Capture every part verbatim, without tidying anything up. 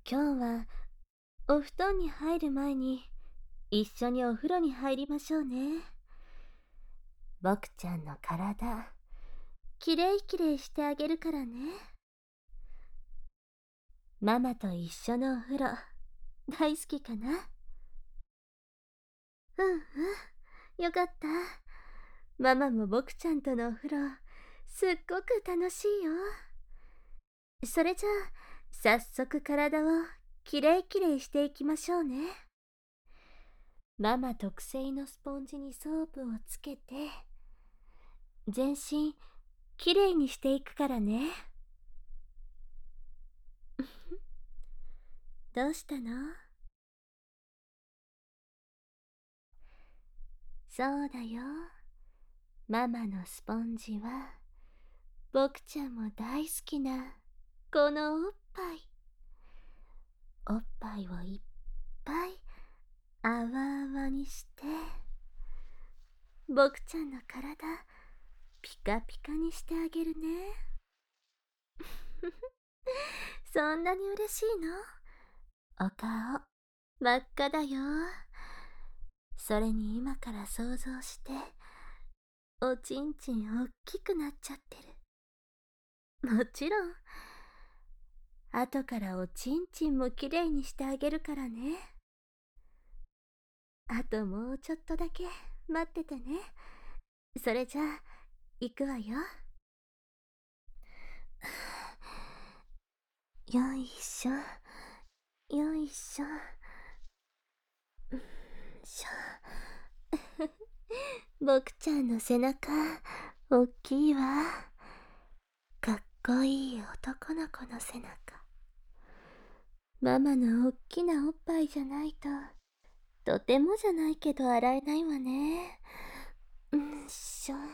今日はお布団に入る前に一緒にお風呂に入りましょうね。僕ちゃんの体、きれいきれいしてあげるからね。ママと一緒のお風呂、大好きかな？うんうん、よかった。ママも僕ちゃんとのお風呂、すっごく楽しいよ。それじゃあ、早速体をきれいきれいしていきましょうね。ママ特製のスポンジにソープをつけて、全身きれいにしていくからね。どうしたの？そうだよ。ママのスポンジは、僕ちゃんも大好きな、このおっぱい。おっぱいをいっぱい、あわあわにして、僕ちゃんの体、ピカピカにしてあげるね。そんなに嬉しいの？お顔、真っ赤だよ。それに今から想像して、おちんちんおっきくなっちゃってる。もちろん、後からおちんちんもきれいにしてあげるからね。あともうちょっとだけ待っててね。それじゃあ、行くわよ。よいしょ、よいしょ、しょ。僕ちゃんの背中、おっきいわ。かっこいい男の子の背中。ママのおっきなおっぱいじゃないと、とてもじゃないけど洗えないわね。うんしょ。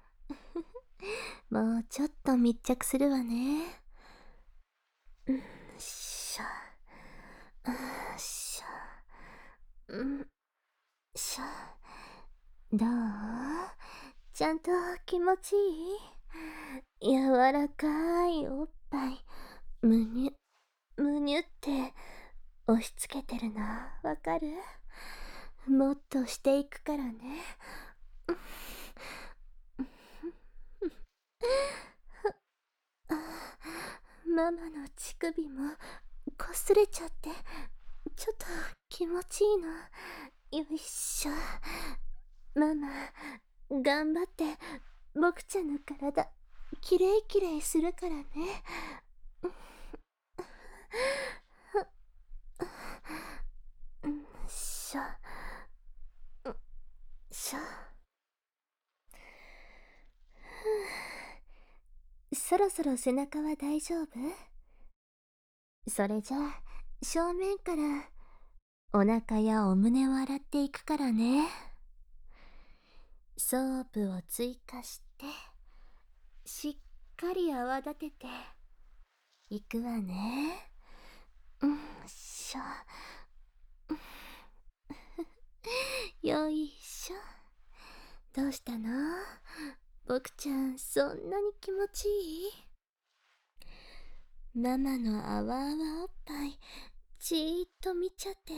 もうちょっと密着するわね。うんしょ。うんしょ。うんしょ。どう？ちゃんと気持ちいい？柔らかいおっぱい、むにゅ、むにゅって押し付けてるのわかる？もっとしていくからね。ママの乳首もこすれちゃってちょっと気持ちいいの。よいしょ。ママ頑張って僕ちゃんの体きれいきれいするからね。うんしょ、うんしょ。そろそろ背中は大丈夫？それじゃあ正面からお腹やお胸を洗っていくからね。ソープを追加してしっかり泡立てていくわね。うんしょ。よいしょ。どうしたの？僕ちゃんそんなに気持ちいい？ママのあわあわおっぱいじーっと見ちゃってる。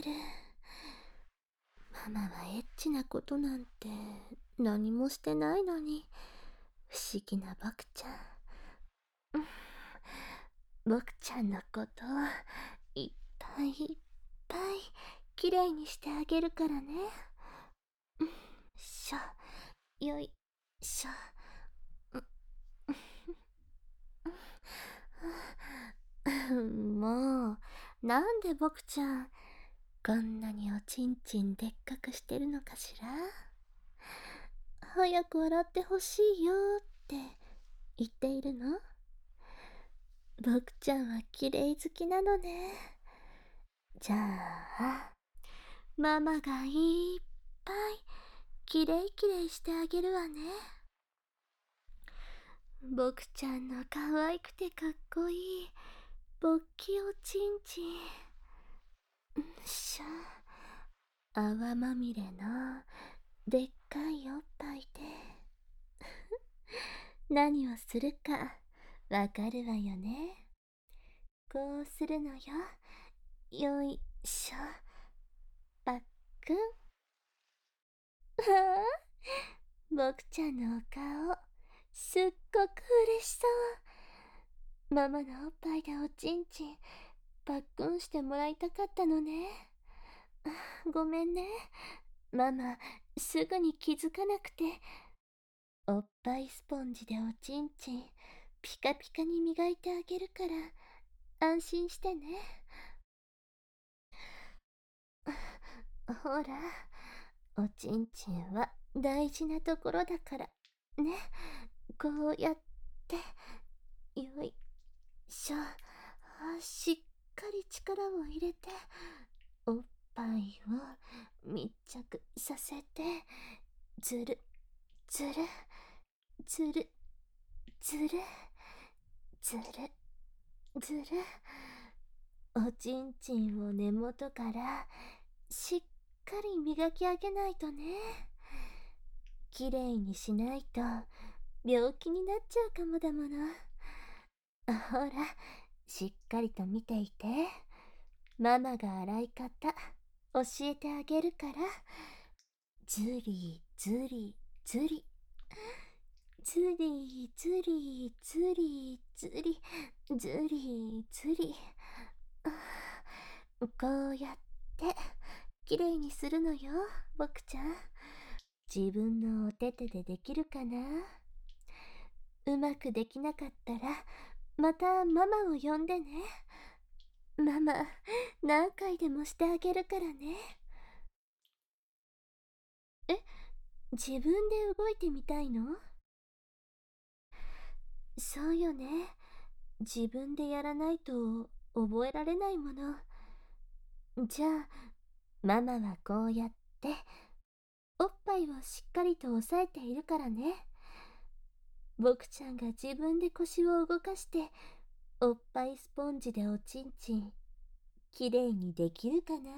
ママはエッチなことなんて何もしてないのに、不思議な僕ちゃん。うん、僕ちゃんのこといっぱいいっぱいきれいにしてあげるからね。うんしょ、よいしょ。もう、なんで僕ちゃん、こんなにおちんちんでっかくしてるのかしら？早く笑ってほしいよって言っているの？僕ちゃんは綺麗好きなのね。じゃあ、ママがいっぱいきれいきれいしてあげるわね。僕ちゃんの可愛くてかっこいいぼっきおちんちん。しゃ、泡まみれのでっかいおっぱいで何をするかわかるわよね。こうするのよ。 よいしょ。パックン。はあ、僕ちゃんのお顔、すっごく嬉しそう。ママのおっぱいでおちんちん、パックンしてもらいたかったのね。ごめんね。ママ、すぐに気づかなくて。おっぱいスポンジでおちんちん、ピカピカに磨いてあげるから、安心してね。ほら、おちんちんは大事なところだから、ね。こうやって、よいしょ。しっかり力を入れて、おっぱいを密着させて、ずる、ずる、ずる、ずる、ずる、ずる。おちんちんを根元からしっかり磨き上げないとね。きれいにしないと病気になっちゃうかもだもの。ほら、しっかりと見ていて。ママが洗い方教えてあげるから。ずりずりずり、ずりずりずりずりずりずり。こうやってきれいにするのよ、僕ちゃん。自分のお手手でできるかな。うまくできなかったらまたママを呼んでね。ママ、何回でもしてあげるからね。え、自分で動いてみたいの？そうよね。自分でやらないと覚えられないもの。じゃあ、ママはこうやっておっぱいをしっかりと押さえているからね。僕ちゃんが自分で腰を動かしておっぱいスポンジでおちんちんきれいにできるかな。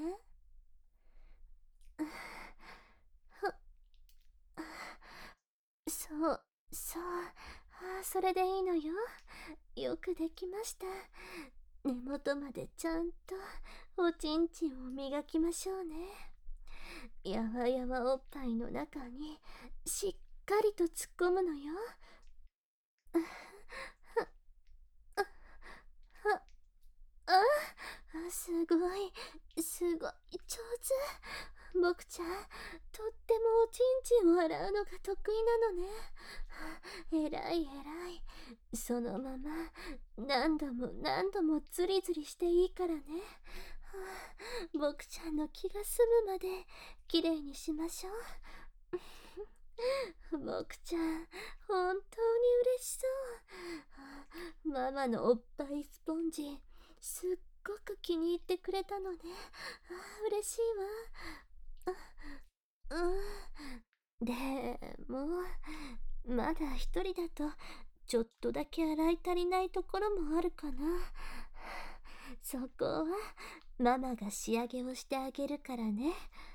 そう、そう、あ、それでいいのよ。よくできました。根元までちゃんとおちんちんを磨きましょうね。やわやわおっぱいの中にしっかりと突っ込むのよ。あ、あ、すごい、すごい上手。僕ちゃん、とってもおちんちんを洗うのが得意なのね。えらいえらい。そのまま何度も何度もズリズリしていいからね。僕ちゃんの気が済むまできれいにしましょう。僕ちゃん、本当に嬉しそう。ママのおっぱいスポンジ、すっごく気に入ってくれたのね。あ、嬉しいわ。うん。でも、まだ一人だと、ちょっとだけ洗い足りないところもあるかな。そこは、ママが仕上げをしてあげるからね。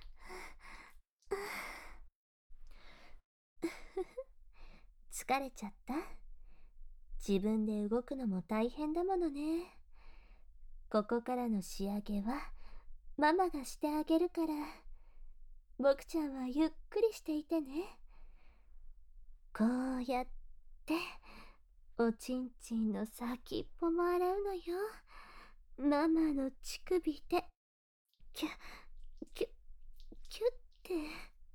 疲れちゃった？自分で動くのも大変だものね。ここからの仕上げはママがしてあげるから、僕ちゃんはゆっくりしていてね。こうやっておちんちんの先っぽも洗うのよ。ママの乳首でキュッキュッキュッて。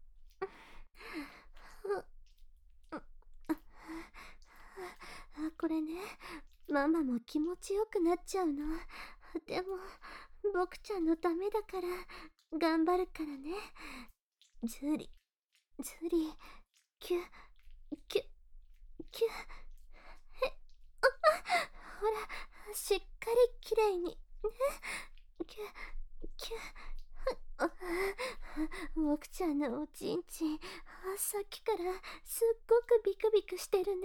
あ、これね、ママも気持ちよくなっちゃうの。でも、僕ちゃんのためだから、頑張るからね。ずり、ずり、キュッ、キュッ、キュッ。え、あ、ほら、しっかりきれいに。ね。キュッ、キュッ。あ、僕ちゃんのおちんちん、さっきからすっごくビクビクしてるね。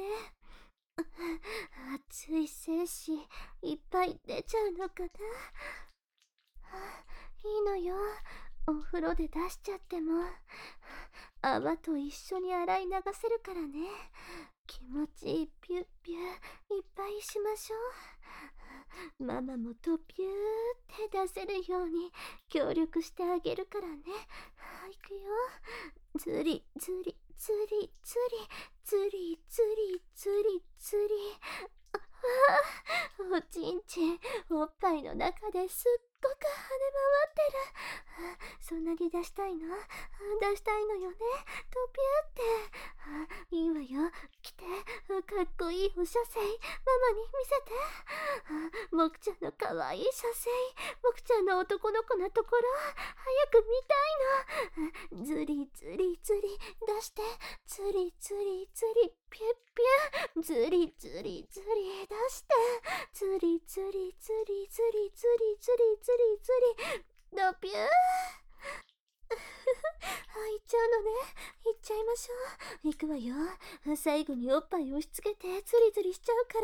熱い精子いっぱい出ちゃうのかな。いいのよ、 お風呂で出しちゃっても泡と一緒に洗い流せるからね。気持ちいいピュッピュいっぱいしましょう。ママもとピューって出せるように協力してあげるからね。いくよ。ずりずりずりずりずりずりずりずり。ああ、おちんちんおっぱいの中ですっごく跳ね回ってる。そんなに出したいの？出したいのよね。とぴゅーって。いいわよ。来て。かっこいいお射精。ママに見せて。もくちゃんのかわいい射精。もくちゃんの男の子のところ早く見たいの。ずりずりずり出して。ずりずりずりピュッピュ。ずりずりずり出して。ずりずりずりずりずりずりずりずりドピュー。あ、行っちゃうのね。行っちゃいましょう。行くわよ。最後におっぱい押し付けてズリズリしちゃうから、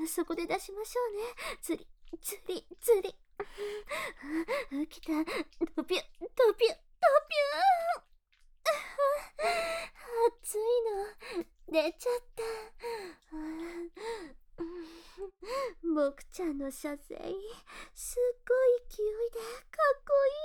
そこで出しましょうね。ズリズリズリ。来た。ドピュドピュドピュ熱いの出ちゃった。もくちゃんの射精すっごい勢いでかっ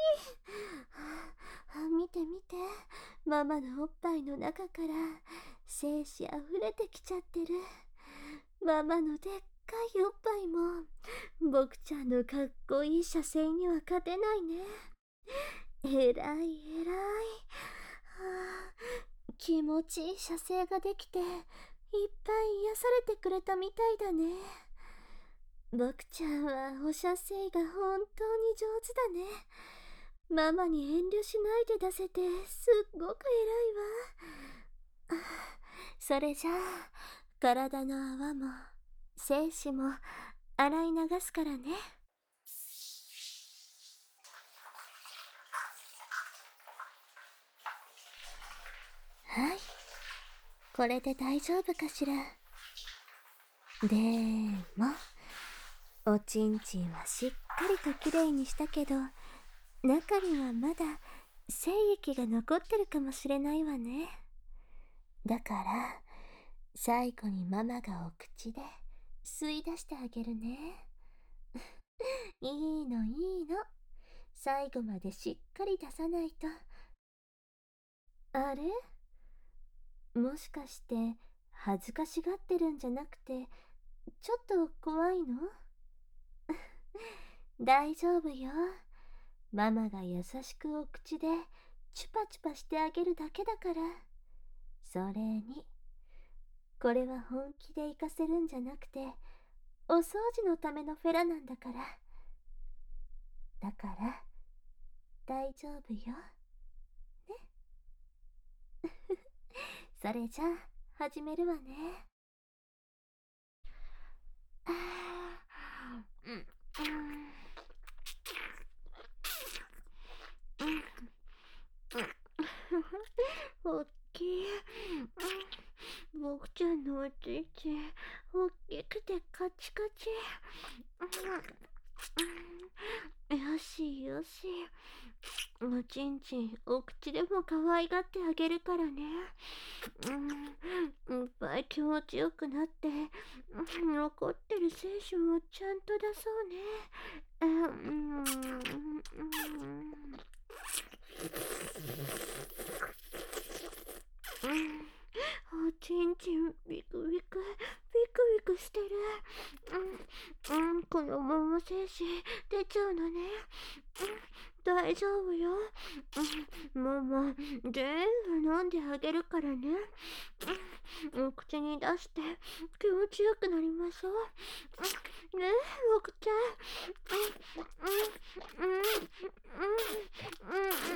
こいい。見て見て、ママのおっぱいの中から精子あふれてきちゃってる。ママのでっかいおっぱいももくちゃんのかっこいい射精には勝てないね。えらいえらい。気持ちいい射精ができていっぱい癒されてくれたみたいだね。ぼくちゃんはお射精が本当に上手だね。ママに遠慮しないで出せてすっごく偉いわ。それじゃあ体の泡も精子も洗い流すからね。はい、これで大丈夫かしら。でもおちんちんはしっかりときれいにしたけど、中にはまだ精液が残ってるかもしれないわね。だから最後にママがお口で吸い出してあげるね。いいのいいの。最後までしっかり出さないと。あれ？もしかして恥ずかしがってるんじゃなくてちょっと怖いの？大丈夫よ。ママが優しくお口でチュパチュパしてあげるだけだから。それにこれは本気で活かせるんじゃなくてお掃除のためのフェラなんだから。だから大丈夫よね。それじゃあ始めるわね。あー、うん、うん、うん、おっきい。ぼくちゃんのおちんちんおっきくてカチカチ。よしよし、おちんちんお口でも可愛がってあげるからね。うん、いっぱい気持ちよくなって、残ってる精子もちゃんと出そうね。うん、おちんちんビクビクビクビクしてる。うん、うん、このまま精子出ちゃうのね。うん、大丈夫よ。うん、ママ全部飲んであげるからね。うん、お口に出して気持ちよくなりましょう。うん、ねえおくちゃん。うん、うん、うん、うん、うん、うん、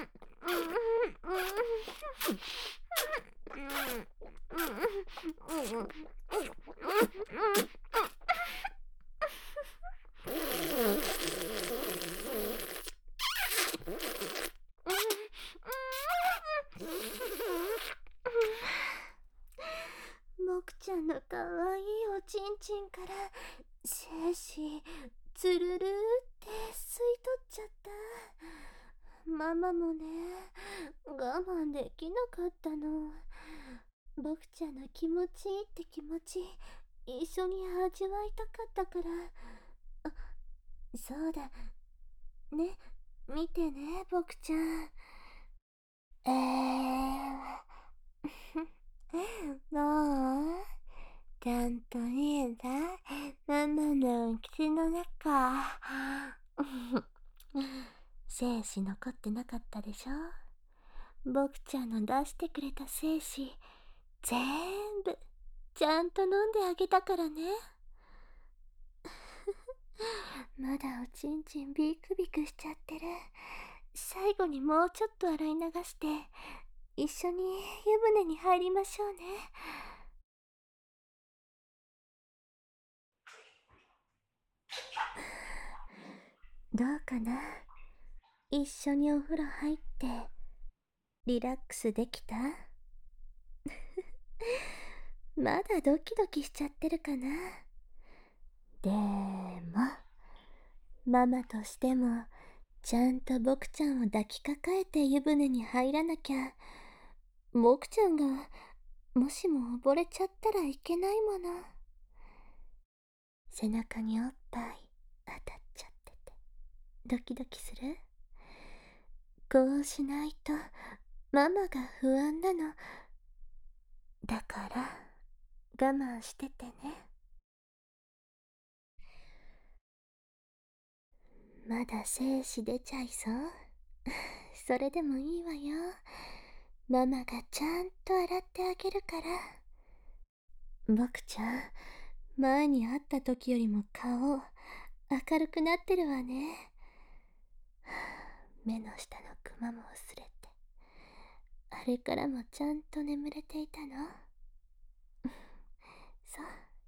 もくちゃんのかわいいおちんちんから精子つるるって吸い取っちゃった。 ママもね、我慢できなかったの。僕ちゃんの気持ちいいって気持ち、一緒に味わいたかったから。あ、そうだ。ね、見てね、僕ちゃん。えー、どう？ちゃんと見えた？ママの口の中。精子残ってなかったでしょ？僕ちゃんの出してくれた精子、全部、ちゃんと飲んであげたからね。まだおちんちんビクビクしちゃってる。最後にもうちょっと洗い流して、一緒に湯船に入りましょうね。どうかな？一緒にお風呂入って、リラックスできた？まだドキドキしちゃってるかな？でも、ママとしても、ちゃんと僕ちゃんを抱きかかえて湯船に入らなきゃ、僕ちゃんが、もしも溺れちゃったらいけないもの。背中におっぱい当たっちゃってて、ドキドキする？こうしないと、ママが不安なの。だから、我慢しててね。まだ精子出ちゃいそう？それでもいいわよ。ママがちゃんと洗ってあげるから。僕ちゃん、前に会った時よりも顔、明るくなってるわね。目の下のクマも薄れて、あれからもちゃんと眠れていたの？そう、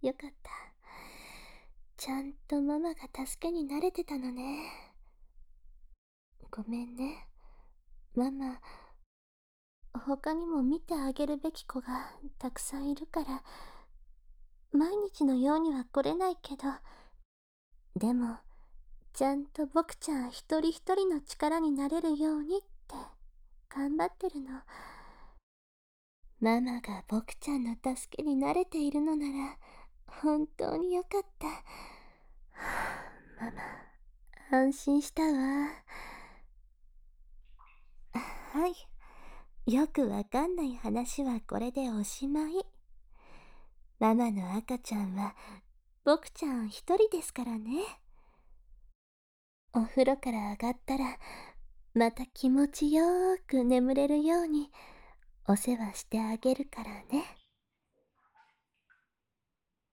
よかった。ちゃんとママが助けになれてたのね。ごめんね。ママ、他にも見てあげるべき子がたくさんいるから、毎日のようには来れないけど、でも、ちゃんと僕ちゃん一人一人の力になれるようにって頑張ってるの。ママが僕ちゃんの助けになれているのなら本当によかった。ママ、安心したわ。はい、よくわかんない話はこれでおしまい。ママの赤ちゃんは僕ちゃん一人ですからね。お風呂から上がったらまた気持ちよーく眠れるようにお世話してあげるからね。